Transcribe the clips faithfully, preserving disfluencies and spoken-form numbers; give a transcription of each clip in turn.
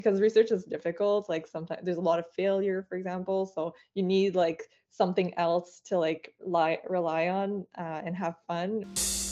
because research is difficult. Like sometimes there's a lot of failure, for example. So you need like something else to like lie, rely on uh, and have fun.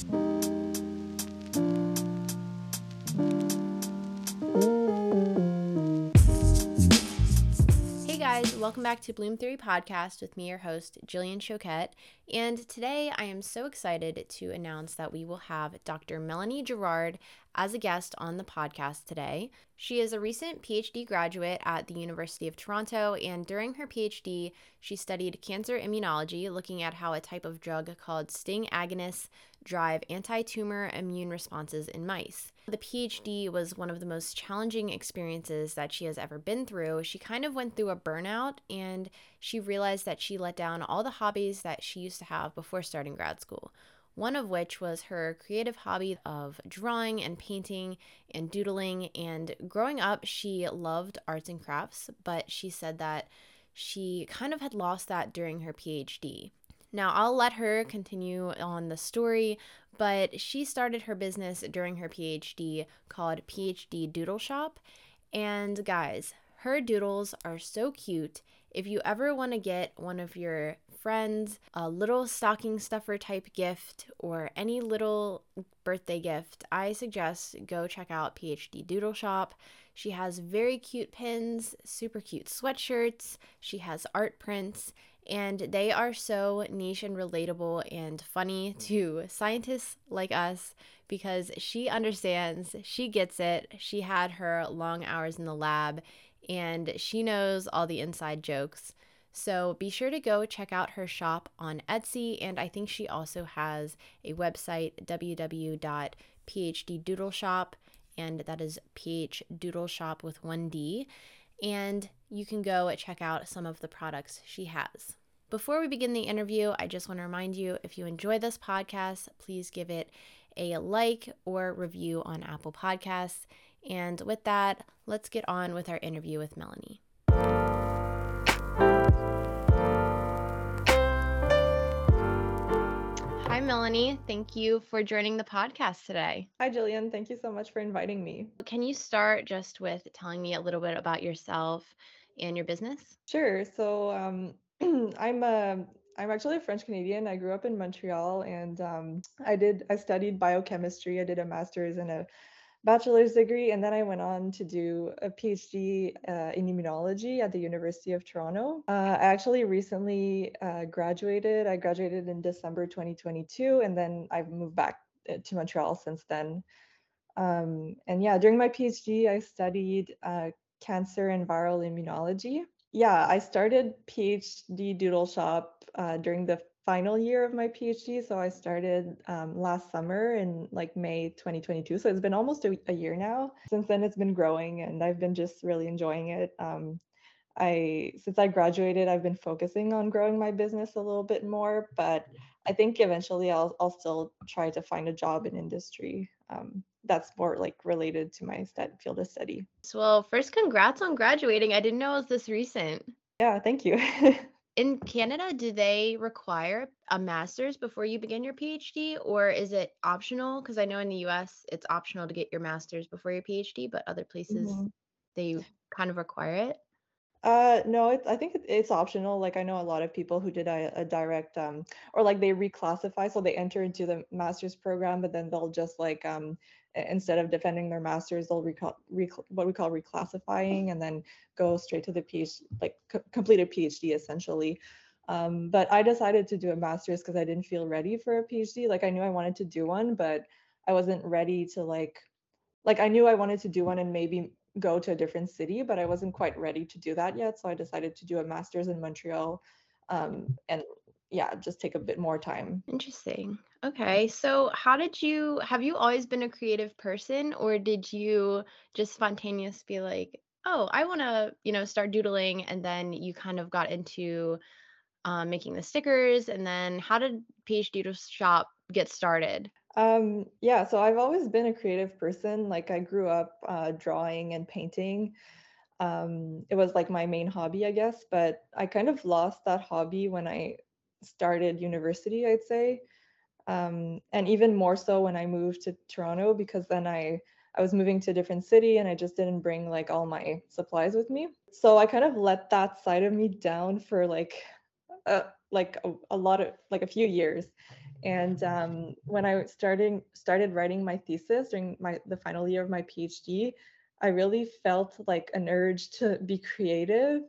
Hey guys, welcome back to Bloom Theory Podcast with me, your host, Jillian Choquette. And today I am so excited to announce that we will have Doctor Melanie Gerard as a guest on the podcast today. She is a recent P H D graduate at the University of Toronto, and during her P H D, she studied cancer immunology, looking at how a type of drug called STING agonists drive anti-tumor immune responses in mice. The P H D was one of the most challenging experiences that she has ever been through. She kind of went through a burnout, and she realized that she let down all the hobbies that she used to have before starting grad school. One of which was her creative hobby of drawing and painting and doodling. And growing up, she loved arts and crafts, but she said that she kind of had lost that during her P H D. Now, I'll let her continue on the story, but she started her business during her P H D called P H D Doodle Shop. And guys, her doodles are so cute. If you ever want to get one of your friends a little stocking stuffer type gift or any little birthday gift, I suggest go check out P H D Doodle Shop. She has very cute pins, super cute sweatshirts, she has art prints, and they are so niche and relatable and funny to scientists like us because she understands, she gets it, she had her long hours in the lab, and she knows all the inside jokes. So be sure to go check out her shop on Etsy, and I think she also has a website, w w w dot p h d doodle shop, and that is P H Doodle Shop with one D, and you can go check out some of the products she has. Before we begin the interview, I just want to remind you, if you enjoy this podcast, please give it a like or review on Apple Podcasts. And with that, let's get on with our interview with Melanie. Hi, Melanie. Thank you for joining the podcast today. Hi, Jillian. Thank you so much for inviting me. Can you start just with telling me a little bit about yourself and your business? Sure. So um, I'm a I'm actually a French Canadian. I grew up in Montreal, and um, I did I studied biochemistry. I did a master's and a bachelor's degree, and then I went on to do a PhD uh, in immunology at the University of Toronto. Uh, I actually recently uh, graduated. I graduated in December twenty twenty-two, and then I've moved back uh, to Montreal since then. Um, and yeah, during my PhD, I studied uh, cancer and viral immunology. Yeah, I started PhD Doodle Shop uh, during the final year of my PhD. So I started um, last summer in like May twenty twenty-two. So it's been almost a, a year now. Since then, it's been growing, and I've been just really enjoying it. Um, I since I graduated, I've been focusing on growing my business a little bit more, but I think eventually I'll I'll still try to find a job in industry um, that's more like related to my stud field of study. Well, first, congrats on graduating. I didn't know it was this recent. Yeah, thank you. In Canada, do they require a master's before you begin your PhD, or is it optional? Because I know in the U S it's optional to get your master's before your PhD, but other places Mhm. they kind of require it. Uh, no, it's I think it, it's optional. Like I know a lot of people who did a, a direct um or like they reclassify, so they enter into the master's program, but then they'll just like um i- instead of defending their master's, they'll recall rec what we call reclassifying and then go straight to the PhD, like c complete a PhD essentially. Um, but I decided to do a master's because I didn't feel ready for a PhD. Like I knew I wanted to do one, but I wasn't ready to like like I knew I wanted to do one and maybe go to a different city, but I wasn't quite ready to do that yet. So I decided to do a master's in Montreal, um, and yeah, just take a bit more time. Interesting. Okay. So, how did you have you always been a creative person, or did you just spontaneous be like, "Oh, I want to, you know, start doodling," and then you kind of got into um, making the stickers, and then how did PhD Doodle Shop get started? Um, yeah, so I've always been a creative person. Like I grew up uh, drawing and painting. Um, it was like my main hobby, I guess, but I kind of lost that hobby when I started university, I'd say. Um, and even more so when I moved to Toronto because then I I I was moving to a different city and I just didn't bring like all my supplies with me. So I kind of let that side of me down for like uh, like a, a lot of like a few years. And um, when I started started writing my thesis during my the final year of my PhD, I really felt like an urge to be creative.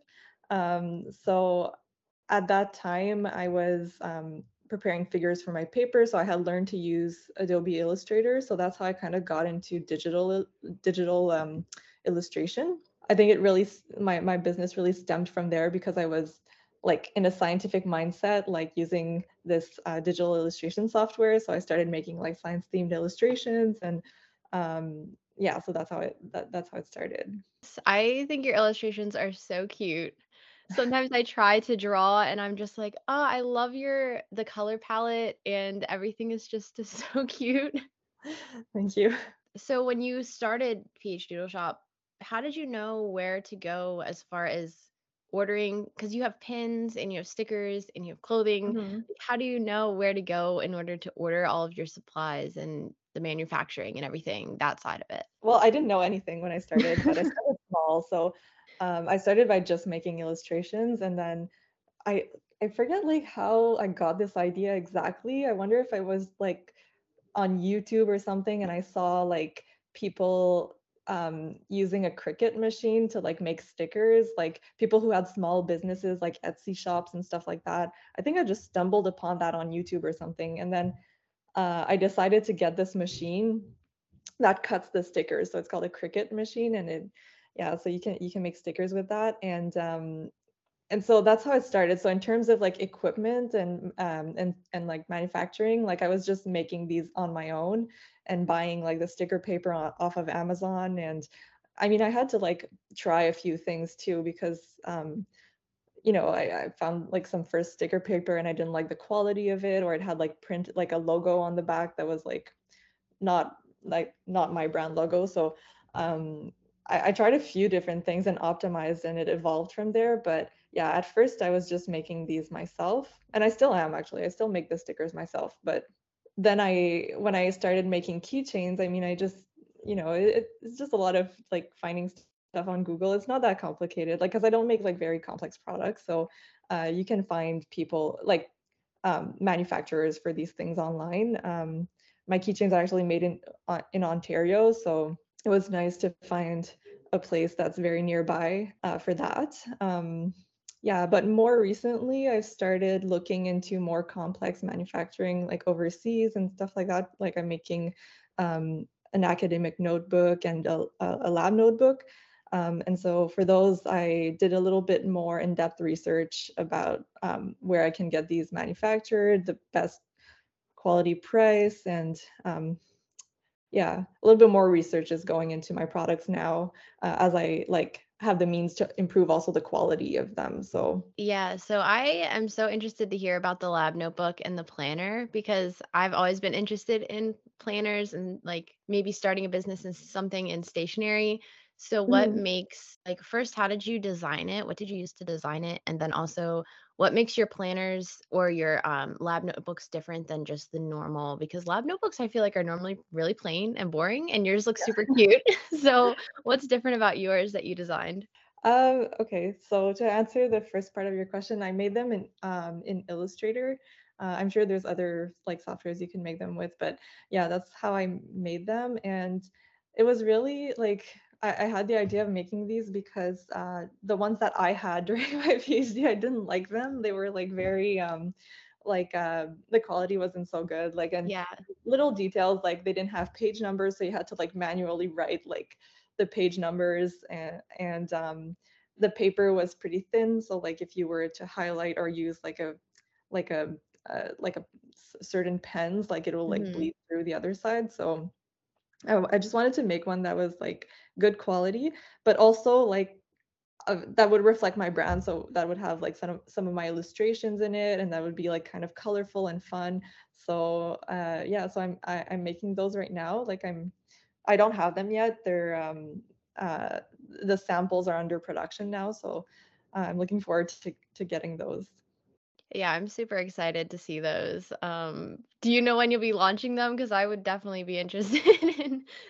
Um, so at that time, I was um, preparing figures for my paper, so I had learned to use Adobe Illustrator. So that's how I kind of got into digital digital um, illustration. I think it really my my business really stemmed from there because I was like in a scientific mindset, like using this uh, digital illustration software. So I started making like science themed illustrations, and um, yeah, so that's how it that, that's how it started. S- I think your illustrations are so cute. Sometimes I try to draw and I'm just like, "Oh, I love your the color palette and everything is just so cute." Thank you. So when you started P H Doodle Shop, how did you know where to go as far as ordering? Because you have pins and you have stickers and you have clothing. Mhm. How do you know where to go in order to order all of your supplies and the manufacturing and everything, that side of Well, I didn't know anything when I started, but I it? started small. So um, I started by just making illustrations, and then I I forget like how I got this idea exactly. I wonder if I was like on YouTube or something and I saw like people um, using a Cricut machine to like make stickers, like people who had small businesses like Etsy shops and stuff like that. I think I just stumbled upon that on YouTube or something. And then uh, I decided to get this machine that cuts the stickers. So it's called a Cricut machine, and it, yeah, so you can you can make stickers with that. And um, and so that's how it started. So in terms of like equipment and um and and like manufacturing, like I was just making these on my own and buying like the sticker paper o- off of Amazon. And I mean, I had to like try a few things too because um you know, I, I found like some first sticker paper and I didn't like the quality of it, or it had like print like a logo on the back that was like not like not my brand logo. So um, I, I tried a few different things and optimized, and it evolved from there. But yeah, at first I was just making these myself, and I still am actually. I still make the stickers myself. But then I, when I started making keychains, I mean, I just, you know, it, it's just a lot of like finding stuff on Google. It's not that complicated, like because I don't make like very complex products. So uh, you can find people like um, manufacturers for these things online. Um, my keychains are actually made in uh, in Ontario, so it was nice to find a place that's very nearby uh, for that. Um, yeah, but more recently, I've started looking into more complex manufacturing, like overseas and stuff like that. Like I'm making um, an academic notebook and a, a lab notebook. Um, and so for those, I did a little bit more in-depth research about um, where I can get these manufactured, the best quality price, and um, yeah, a little bit more research is going into my products now uh, as I like have the means to improve also the quality of them. So Yeah, so I am so interested to hear about the lab notebook and the planner because I've always been interested in planners and like maybe starting a business in something in stationery. So what mhm. makes like first, how did you design it? What did you use to design it? And then also what makes your planners or your um, lab notebooks different than just the normal? Because lab notebooks I feel like are normally really plain and boring and yours look super cute. So what's different about yours that you designed? Um, okay, so to answer the first part of your question, I made them in um, in Illustrator. Uh, I'm sure there's other like softwares you can make them with, but yeah, that's how I made them. And it was really like I, I had the idea of making these because uh, the ones that I had during my PhD, I didn't like them. They were like very um, like uh, the quality wasn't so good. Like and Yeah. little details like they didn't have page numbers, so you had to like manually write like the page numbers, and and um, the paper was pretty thin. So like if you were to highlight or use like a like a uh, like a certain pens, like it will like Mhm. bleed through the other side. So I, I just wanted to make one that was like good quality, but also like uh, that would reflect my brand. So that would have like some of, some of my illustrations in it, and that would be like kind of colorful and fun. So uh, yeah, so I'm I, I'm making those right now. Like I'm I don't have them yet. They're um, uh, the samples are under production now, so uh, I'm looking forward to to getting those. Yeah, I'm super excited to see those. Um, do you know when you'll be launching them? Because I would definitely be interested in.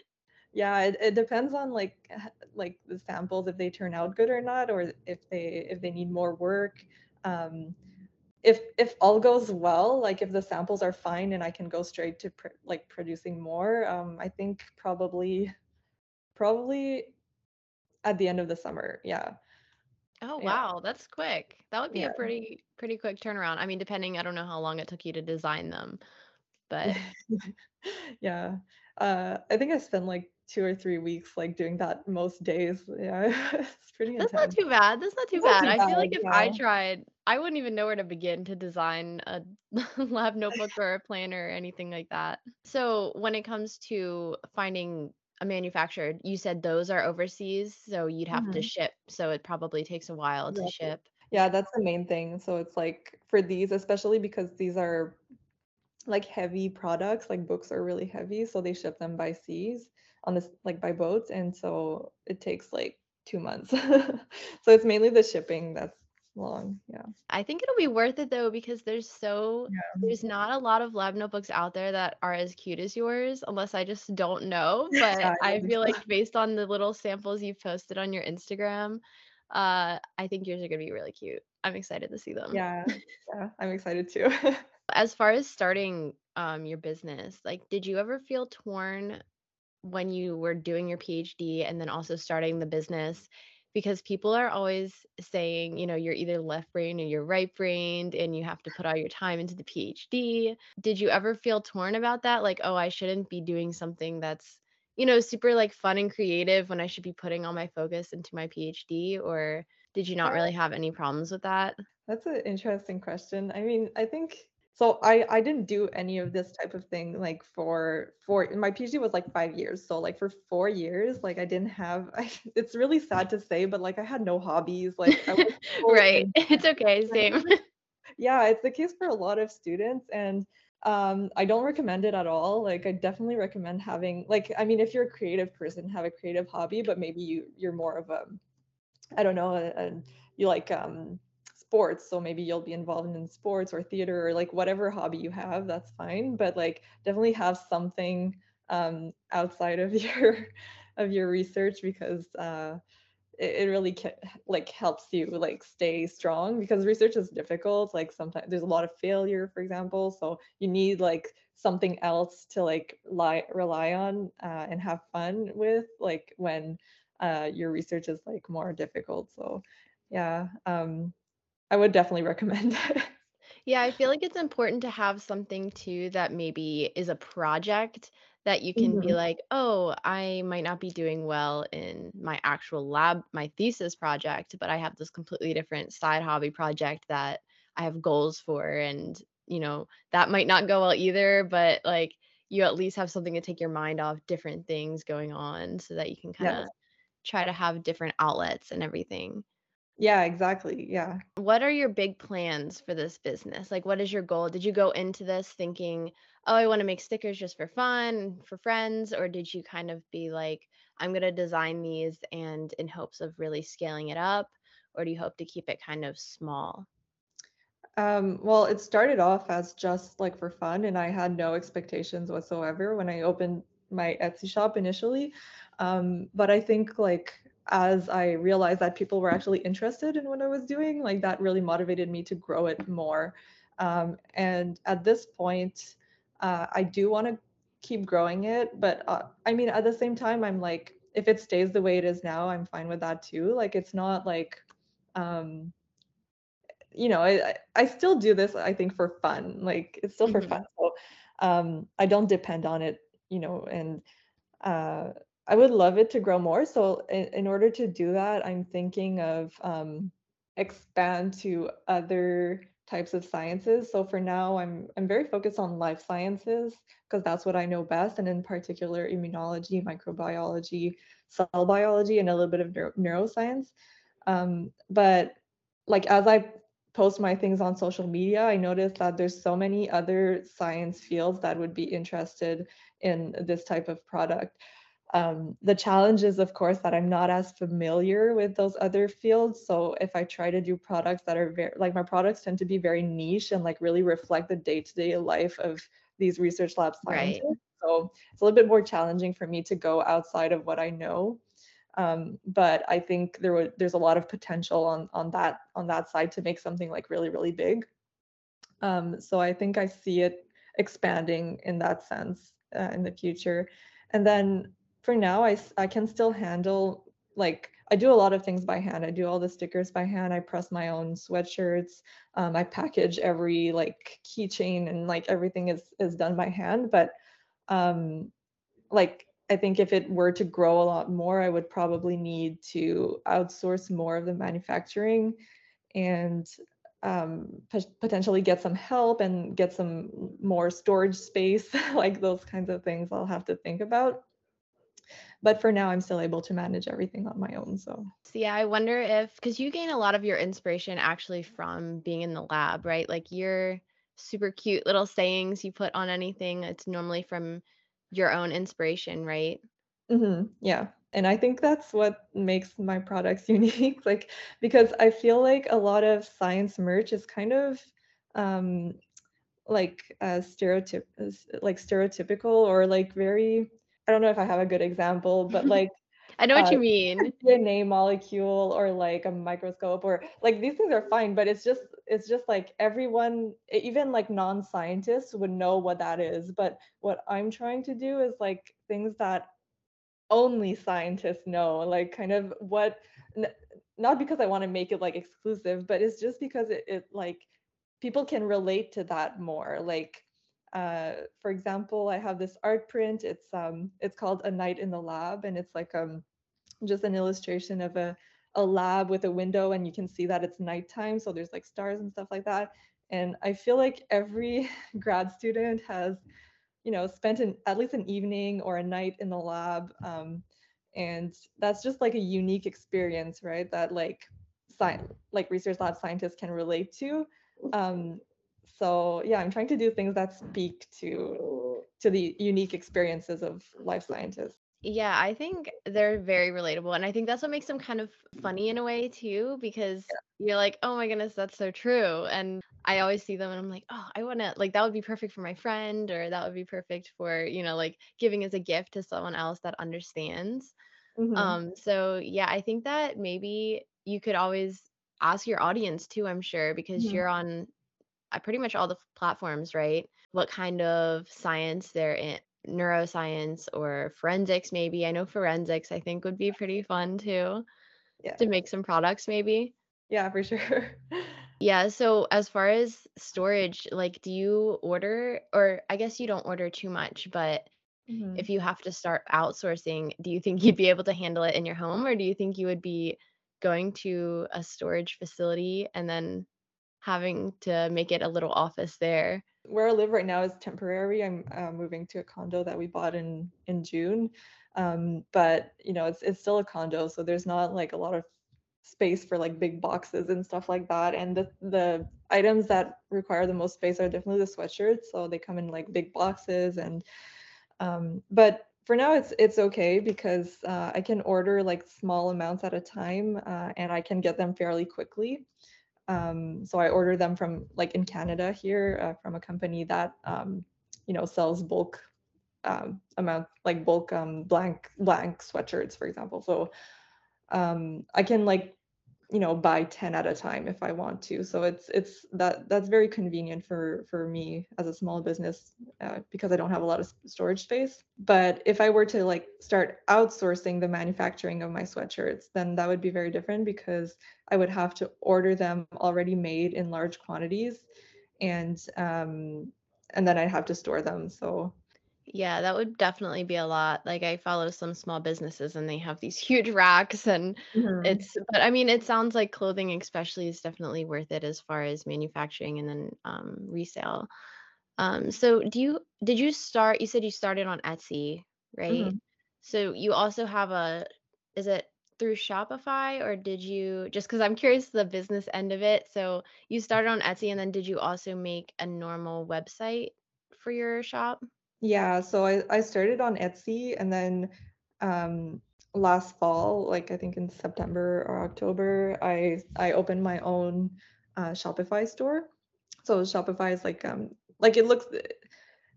Yeah, it, it depends on like h- like the samples if they turn out good or not, or if they if they need more work. Um, if if all goes well, like if the samples are fine and I can go straight to pr like producing more, um, I think probably probably at the end of the summer. Yeah, Oh, yeah, wow, that's quick. That would be a yeah. pretty pretty quick turnaround. I mean, depending, I don't know how long it took you to design them, but Yeah. Uh, I think I spent like two or three weeks like doing that most days. Yeah, it's pretty that's not intense. too bad. That's not too It's not bad. too I feel like bad, if I yeah. tried, I wouldn't even know where to begin to design a lab notebook or a planner or anything like that. So, when it comes to finding a manufacturer, you said those are overseas, so you'd have to Mhm. ship, so it probably takes a while to Exactly. ship. Yeah. Yeah, that's the main thing. So it's like for these, especially because these are like heavy products, like books are really heavy, so they ship them by seas on this like by boats, and so it takes like two months. So it's mainly the shipping that's long. Yeah. I think it'll be worth it though because there's so Yeah. there's not a lot of lab notebooks out there that are as cute as yours unless I just don't know, Yeah, but I I don't think feel so. like based on the little samples you've posted on your Instagram, uh, I think yours are gonna be really cute. I'm excited to see them. Yeah. Yeah, I'm excited too. As far as starting, um, your business, like, did you ever feel torn when you were doing your PhD and then also starting the business? Because people are always saying, you know, you're either left brained or you're right brained and you have to put all your time into the PhD. Did you ever feel torn about that? Like, oh, I shouldn't be doing something that's, you know, super like fun and creative when I should be putting all my focus into my PhD? Or did you not really have any problems with that? That's an interesting question. I mean, I think so I I didn't do any of this type of thing like for for my PhD was like five years. So like for four years, like I didn't have I, it's really sad to say, but like I had no hobbies. Like I was so Right. in It's okay. Same. yeah, it's the case for a lot of students and um I don't recommend it at all. Like I definitely recommend having like I mean if you're a creative person, have a creative hobby, but maybe you you're more of a I don't know, and you like um sports, so maybe you'll be involved in sports or theater or like whatever hobby you have, that's fine. But like definitely have something um outside of your of your research because uh it, it really ca- like helps you like stay strong because research is difficult. Like sometimes there's a lot of failure, for example. So you need like something else to like lie, rely on uh, and have fun with, like when uh, your research is like more difficult. So yeah, um, I would definitely recommend it. Yeah, I feel like it's important to have something too that maybe is a project that you can be Mhm. like, "Oh, I might not be doing well in my actual lab, my thesis project, but I have this completely different side hobby project that I have goals for." And, you know, that might not go well either, but like you at least have something to take your mind off different things going on so that you can kind Yes. of try to have different outlets and everything. Yeah, exactly. Yeah. What are your big plans for this business? Like, what is your goal? Did you go into this thinking, oh, I want to make stickers just for fun, for friends? Or did you kind of be like, I'm going to design these and in hopes of really scaling it up? Or do you hope to keep it kind of small? Um, well, it started off as just like for fun, and I had no expectations whatsoever when I opened my Etsy shop initially. Um, but I think like as I realized that people were actually interested in what I was doing, like that really motivated me to grow it more. Um, and at this point, uh, I do want to keep growing it, but uh, I mean, at the same time, I'm like, if it stays the way it is now, I'm fine with that too. Like, it's not like, um, you know, I I still do this, I think, for fun. Like it's still for fun. Mhm. So um, I don't depend on it, you know, and uh, I would love it to grow more. So in, in order to do that, I'm thinking of um, expand to other types of sciences. So for now, I'm I'm very focused on life sciences because that's what I know best, and in particular, immunology, microbiology, cell biology, and a little bit of neuro- neuroscience. Um, but like as I post my things on social media, I noticed that there's so many other science fields that would be interested in this type of product. Um, the challenge is, of course, that I'm not as familiar with those other fields. So if I try to do products that are very, like my products tend to be very niche and like really reflect the day-to-day life of these research lab Right. scientists. So it's a little bit more challenging for me to go outside of what I know. Um, but I think there would there's a lot of potential on on that on that side to make something like really, really big. Um, so I think I see it expanding in that sense uh, in the future. And then for now, I, s- I can still handle, like, I do a lot of things by hand. I do all the stickers by hand. I press my own sweatshirts. Um, I package every like keychain, and like everything is is done by hand. But um, like I think if it were to grow a lot more, I would probably need to outsource more of the manufacturing and um, p- potentially get some help and get some more storage space, like those kinds of things I'll have to think about. But for now, I'm still able to manage everything on my own. So, So yeah, I wonder if because you gain a lot of your inspiration actually from being in the lab, right? Like your super cute little sayings you put on anything, it's normally from your own inspiration, right? hmm yeah. And I think that's what makes my products unique. Like, because I feel like a lot of science merch is kind of um, like uh, stereotyp is- like stereotypical or like very, I don't know if I have a good example, but like I know what uh, you mean. D N A molecule or like a microscope or like these things are fine, but it's just it's just like everyone, e- even like non-scientists would know what that is. But what I'm trying to do is like things that only scientists know, like kind of what n- not because I want to make it like exclusive, but it's just because it, it like people can relate to that more. Like uh for example, I have this art print. It's um it's called A Night in the Lab, and it's like um just an illustration of a, a lab with a window, and you can see that it's nighttime, so there's like stars and stuff like that. And I feel like every grad student has, you know, spent an, at least an evening or a night in the lab, um, and that's just like a unique experience, right, that like sci- like research lab scientists can relate to. um, so yeah, I'm trying to do things that speak to to the unique experiences of life scientists. Yeah, I think they're very relatable, and I think that's what makes them kind of funny in a way too, because you're like, "Oh my goodness, that's so true." And I always see them and I'm like, "Oh, I wanna like that would be perfect for my friend, or that would be perfect for, you know, like giving as a gift to someone else that understands." hmm Um, so yeah, I think that maybe you could always ask your audience too, I'm sure, because hmm you're on uh, pretty much all the f- platforms, right? What kind of science they're in, neuroscience or forensics, maybe. I know forensics, I think, would be pretty fun too yeah, to make some products, maybe. yeah, for sure. Yeah. So, as far as storage, like, do you order, or I guess you don't order too much, but hmm if you have to start outsourcing, do you think you'd be able to handle it in your home, or do you think you would be going to a storage facility and then having to make it a little office there? Where I live right now is temporary. I'm uh, moving to a condo that we bought in in June, um, but you know it's it's still a condo, so there's not like a lot of space for like big boxes and stuff like that. And the the items that require the most space are definitely the sweatshirts, so they come in like big boxes. And um, but for now it's it's okay because uh, I can order like small amounts at a time, uh, and I can get them fairly quickly. Um, so I order them from like in Canada here, uh, from a company that um, you know sells bulk um, amount, like bulk um, blank blank sweatshirts, for example. So um, I can like you know buy ten at a time if I want to. So it's it's that that's very convenient for for me as a small business, uh, because I don't have a lot of storage space. But if I were to like start outsourcing the manufacturing of my sweatshirts, then that would be very different because I would have to order them already made in large quantities, and um and then I'd have to store them. So Yeah, that would definitely be a lot. Like I follow some small businesses and they have these huge racks and Mhm. it's but I mean it sounds like clothing especially is definitely worth it as far as manufacturing and then um resale. Um so do you did you start you said you started on Etsy, right? Mhm. So you also have a is it through Shopify or did you just cuz I'm curious the business end of it. So you started on Etsy and then did you also make a normal website for your shop? Yeah, so I, I started on Etsy, and then um, last fall, like I think in September or October, I I opened my own uh, Shopify store. So Shopify is like um like it looks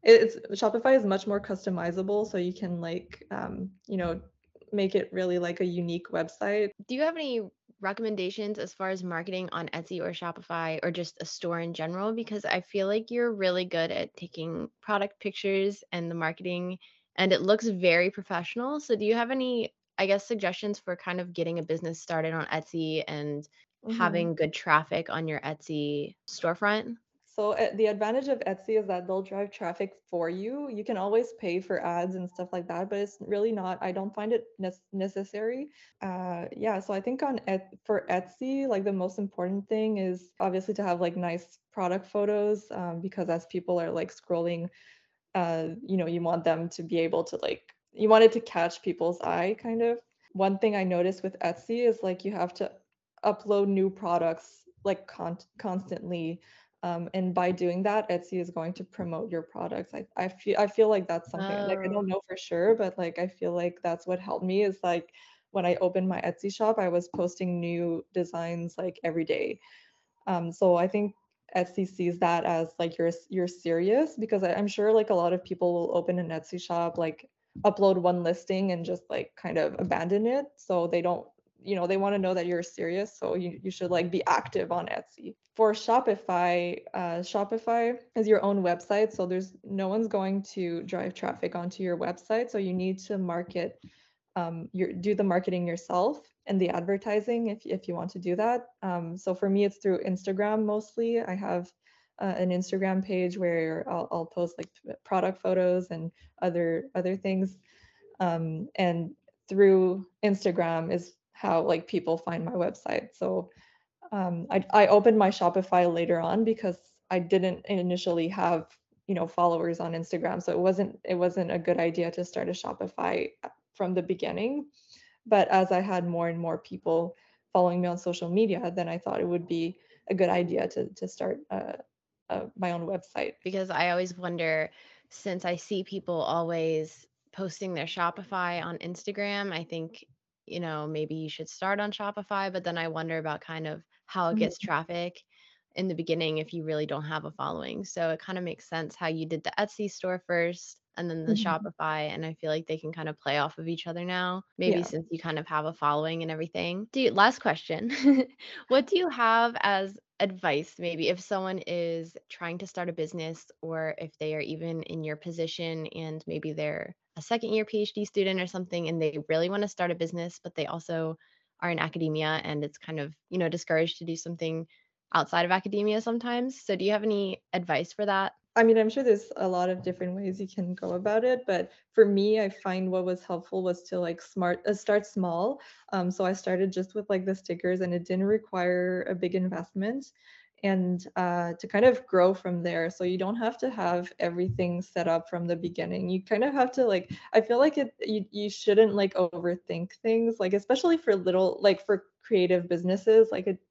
it's Shopify is much more customizable, so you can like um, you know, make it really like a unique website. Do you have any recommendations as far as marketing on Etsy or Shopify or just a store in general? Because I feel like you're really good at taking product pictures and the marketing, and it looks very professional. So do you have any, I guess, suggestions for kind of getting a business started on Etsy and Mhm. having good traffic on your Etsy storefront? So uh, the advantage of Etsy is that they'll drive traffic for you. You can always pay for ads and stuff like that, but it's really not, I don't find it nec- necessary. Uh, yeah, so I think on Et- for Etsy, like the most important thing is obviously to have like nice product photos, um, because as people are like scrolling, uh, you know, you want them to be able to like, you want it to catch people's eye kind of. One thing I noticed with Etsy is like you have to upload new products like con- constantly. Um, and by doing that, Etsy is going to promote your products. I, I feel I feel like that's something like I Oh, don't know for sure, but like I feel like that's what helped me is like when I opened my Etsy shop, I was posting new designs like every day. Um, so I think Etsy sees that as like you're you're serious because I, I'm sure like a lot of people will open an Etsy shop, like upload one listing and just like kind of abandon it. So they don't, you know, they want to know that you're serious. So you, you should like be active on Etsy. For Shopify, uh, Shopify is your own website. So there's no one's going to drive traffic onto your website. So you need to market um, your, do the marketing yourself and the advertising if, if you want to do that. Um, so for me, it's through Instagram mostly. I have uh, an Instagram page where I'll, I'll post like product photos and other other things. Um, and through Instagram is how like people find my website. So um, I, I opened my Shopify later on because I didn't initially have you know followers on Instagram, so it wasn't it wasn't a good idea to start a Shopify from the beginning. But as I had more and more people following me on social media, then I thought it would be a good idea to to start uh, uh, my own website. because I always wonder, since I see people always posting their Shopify on Instagram, I think, you know, maybe you should start on Shopify, but then I wonder about kind of how it gets Mhm. traffic in the beginning if you really don't have a following. So it kind of makes sense how you did the Etsy store first and then the Mhm. Shopify. And I feel like they can kind of play off of each other now, maybe Yeah. since you kind of have a following and everything. Dude, last question. What do you have as advice, maybe if someone is trying to start a business or if they are even in your position and maybe they're a second year PhD student or something and they really want to start a business, but they also are in academia and it's kind of, you know, discouraged to do something outside of academia sometimes. So do you have any advice for that? I mean, I'm sure there's a lot of different ways you can go about it, but for me, I find what was helpful was to like smart uh, start small. Um, so I started just with like the stickers, and it didn't require a big investment, and uh, to kind of grow from there. So you don't have to have everything set up from the beginning. You kind of have to like. I feel like it. You you shouldn't like overthink things, like especially for little like for creative businesses. Like it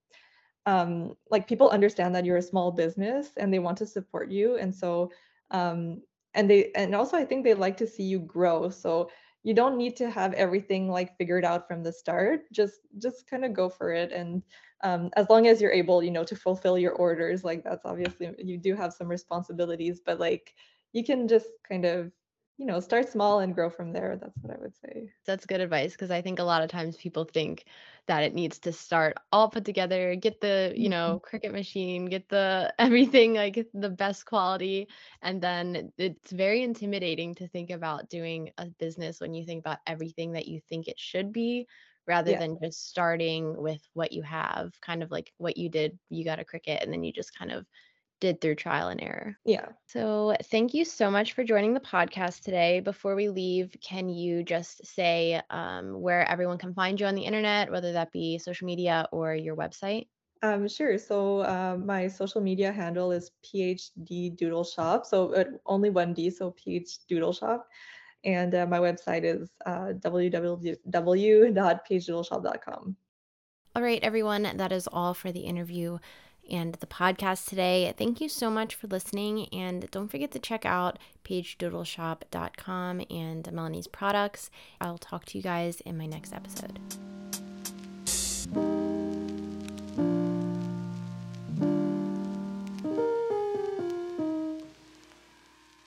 um, like people understand that you're a small business and they want to support you, and so um, and they and also I think they like to see you grow. So you don't need to have everything like figured out from the start. Just just kind of go for it, and um, as long as you're able, you know, to fulfill your orders, like that's obviously you do have some responsibilities, but like you can just kind of you know start small and grow from there. That's what I would say. That's good advice because I think a lot of times people think that it needs to start all put together, get the, you Mhm. know, Cricut machine, get the everything like the best quality. And then it's very intimidating to think about doing a business when you think about everything that you think it should be rather Yeah. than just starting with what you have, kind of like what you did. You got a Cricut and then you just kind of did through trial and error. Yeah. So, thank you so much for joining the podcast today. Before we leave, can you just say um, where everyone can find you on the internet, whether that be social media or your website? Um, sure. So uh, my social media handle is PhD Doodle Shop. So uh, only one D, so PH Doodle Shop. And uh, my website is uh, w w w dot p h doodle shop dot com. All right, everyone, that is all for the interview and the podcast today. Thank you so much for listening. And don't forget to check out page doodle shop dot com and Melanie's products. I'll talk to you guys in my next episode.